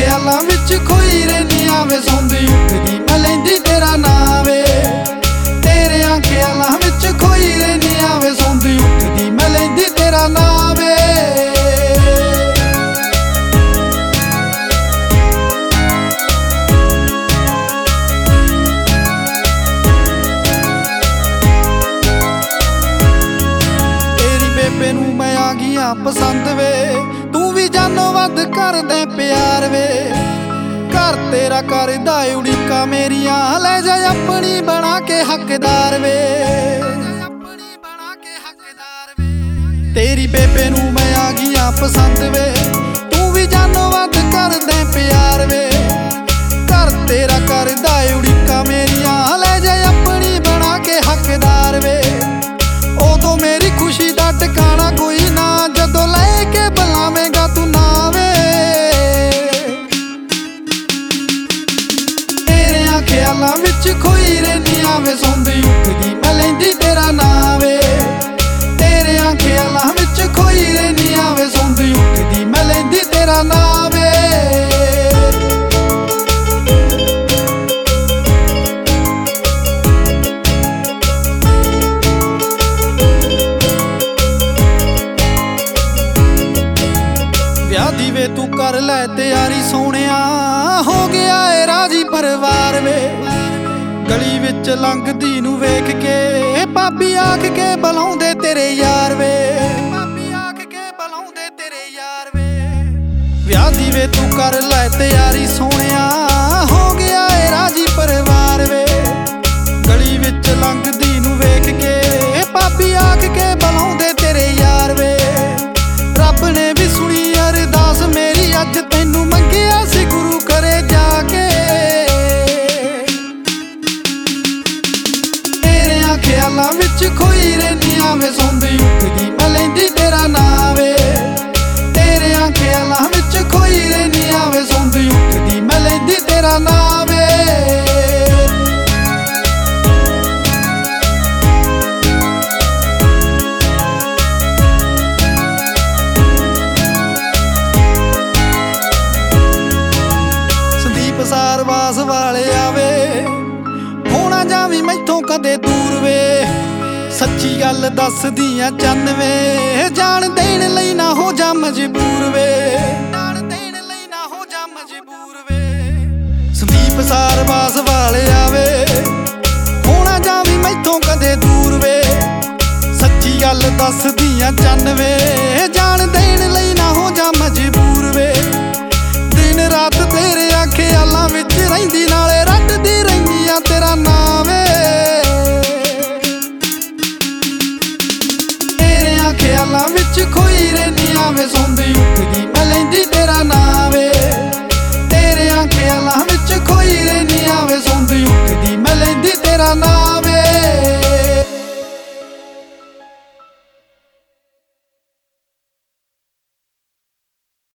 ख्यालां विच खोई रहनियां वे सौंदी उठदी मैं लैंदी तेरा नां वे। तेरे ख्यालां विच खोई रहनियां वे सौंदी उठदी मैं लैंदी तेरा नां वे। बेबे नूं मैं आ गया पसंद वे तू भी जानो वध कर दे प्यार वे। घर तेरा करदा उड़ीका मेरियां ले जा अपनी बना के हकदार वे। तेरी बेबे नूं मैं आ गया पसंद वे तू भी जानो वध कर दे प्यार वे। घर तेरा करदा उड़ीका मेरियां ले जा अपनी बना के हकदार वे। उदों मेरी खुशी दा ठिकाना कोई ना जदों लैके बुलावेगा तू ना वे। तेरे ख्यालां विच खोई रहनियां वे सौंदी उठदी मैं लैंदी तेरा नां वे। तेरे ख्यालां विच खोई रहनियां वे सौंदी उठदी मैं लैंदी तेरा नां वे। वे तू कर लै तैयारी सोहणिया हो गया है राजी परिवार वे। गली विच लंघदी नूं वेख के भाभी आख के बुलाउंदे तेरे यार वे। विआह दी वे तू कर लै तैयारी सोहणिया हो गया है राजी परिवार वे। गली विच लंघदी नूं वेख के भाभी आख के बुलाउंदे तेरे यार वे। रब ने भी सुनी अरदास मेरी अज तैनू मंगिया सी गुरु करे जाके। तेरे ख्यालां विच खोई रहनियां वे सौंदी उठदी मैं लैंदी तेरा नां वे। तेरे ख्यालां विच खोई रहनियां वे सौंदी उठदी मैं लैंदी तेरा नां वे। सारवास वाले आवे होना जावी मैथों कदे दूर वे। सच्ची गल दस दियां चन्न वे जान देण लई ना हो जा मजबूर वे। संदीप सारवास वाले आवे होना जावी मैथों कदे दूर वे। सच्ची गल दस दियां चन्न वे जान देण लई